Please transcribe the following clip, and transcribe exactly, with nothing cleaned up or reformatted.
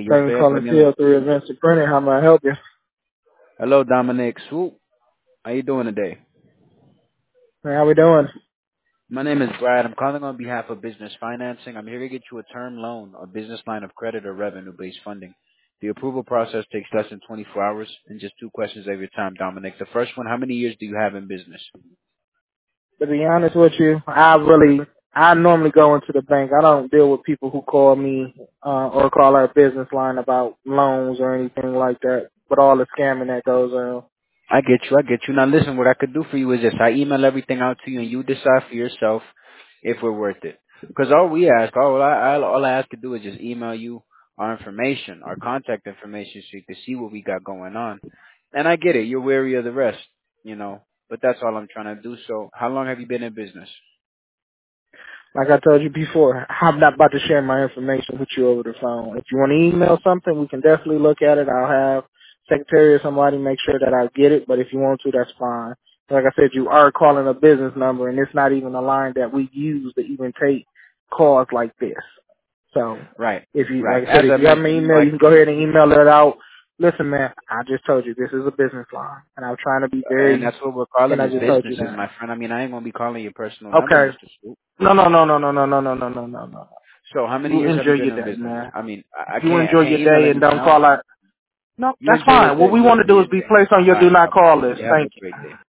you Thank you for pay for calling me. T L three Events and Printing. How may I help you? Hello, Dominic Swoop. How you doing today? Hey, how we doing? My name is Brad. I'm calling on behalf of Business Financing. I'm here to get you a term loan, a business line of credit, or revenue-based funding. The approval process takes less than twenty-four hours, and just two questions of your time, Dominic. The first one: how many years do you have in business? To be honest with you, I really, I normally go into the bank. I don't deal with people who call me uh, or call our business line about loans or anything like that. But all the scamming that goes on. I get you. I get you. Now listen, what I could do for you is this. I email everything out to you and you decide for yourself if we're worth it. Because all we ask, all I, all all I ask to do is just email you our information, our contact information so you can see what we got going on. And I get it. You're wary of the rest, you know. But that's all I'm trying to do. So how long have you been in business? Like I told you before, I'm not about to share my information with you over the phone. If you want to email something, we can definitely look at it. I'll have secretary or somebody make sure that I get it. But if you want to, that's fine. Like I said, you are calling a business number, and it's not even a line that we use to even take calls like this. So Right. if you, Right. like I said, As if I you have my mentioned, you know, email, I, you can go ahead and email it out. Listen, man, I just told you this is a business line, and I'm trying to be and very, that's what we're and calling I is just told you businesses, that. my friend. I mean, I ain't going to be calling your personal number, Okay. Mister Swoop. No, no, no, no, no, no, no, no, no, no, no, no. So how many You years have enjoy you been your in day, business? man. I mean, I, I You can't I enjoy your can't email day and anything don't out. call out. No, You that's enjoy your fine. What day. we You want to enjoy do your is be day. placed on All your do right, not Dominic. call list. You have a Thank you. great day.